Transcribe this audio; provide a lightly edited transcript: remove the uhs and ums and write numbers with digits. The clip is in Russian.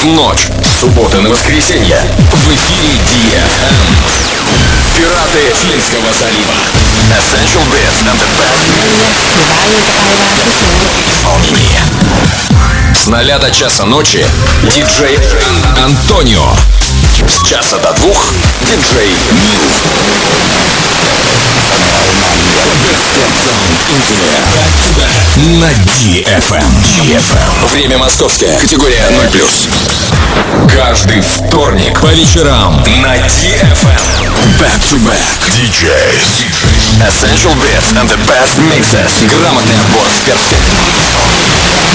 ночь, с субботы на воскресенье. В эфире DFM. Пираты Финского залива. Essential Beats and the Best исполнение. С 0 до часа ночи диджей Антонио. С часа до 2 диджей Нил. На DFM. Время московское. Категория 0+. Каждый вторник по вечерам на DFM. Back to back DJs. Essential Beats and the best mixes. Грамотный отбор с перфектным